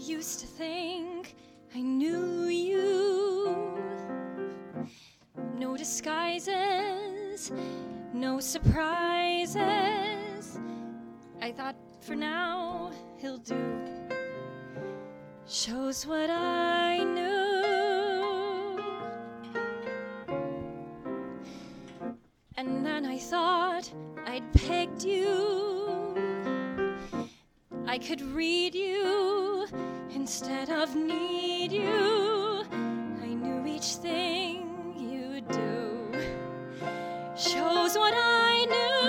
used to think I knew you. No disguises, no surprises. I thought for now he'll do. Shows what I knew. And then I thought I'd pegged you. I could read you instead of need you. I knew each thing you'd do. Shows what I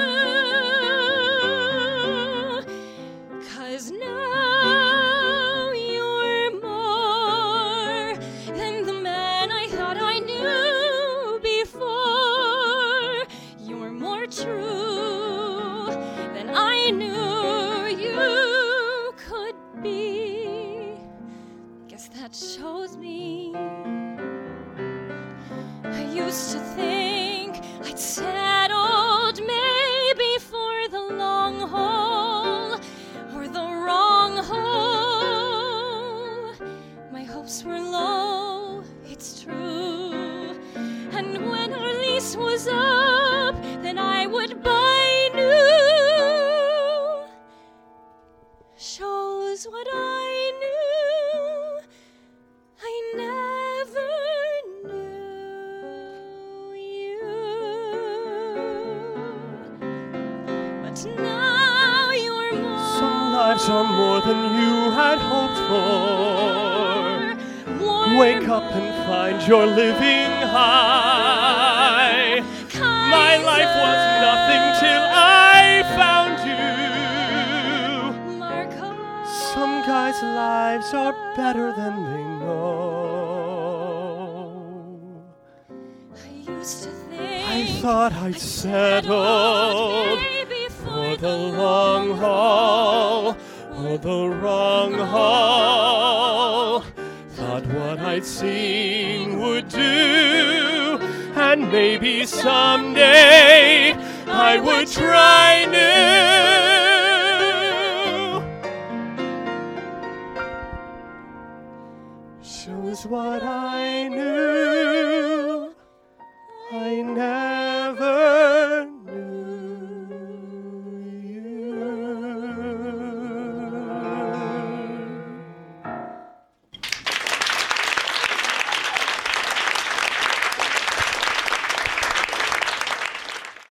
knew. 'Cause now you're more than the man I thought I knew before. You're more true than I knew you could be. Guess that shows me. I used to think I'd settled maybe for the long haul or the wrong hole. My hopes were low, it's true. And when our lease was up, then I would buy new. Shows what I knew. I never knew you. But now you're more. Some lives are more than you had hoped for. Wake up and find you're living high. My life was nothing till I found you. Some guys' lives are better than they know. I used to think I thought I'd settled for the long haul or the wrong haul. Thought what I'd seen would do, and maybe someday I would try new. Shows what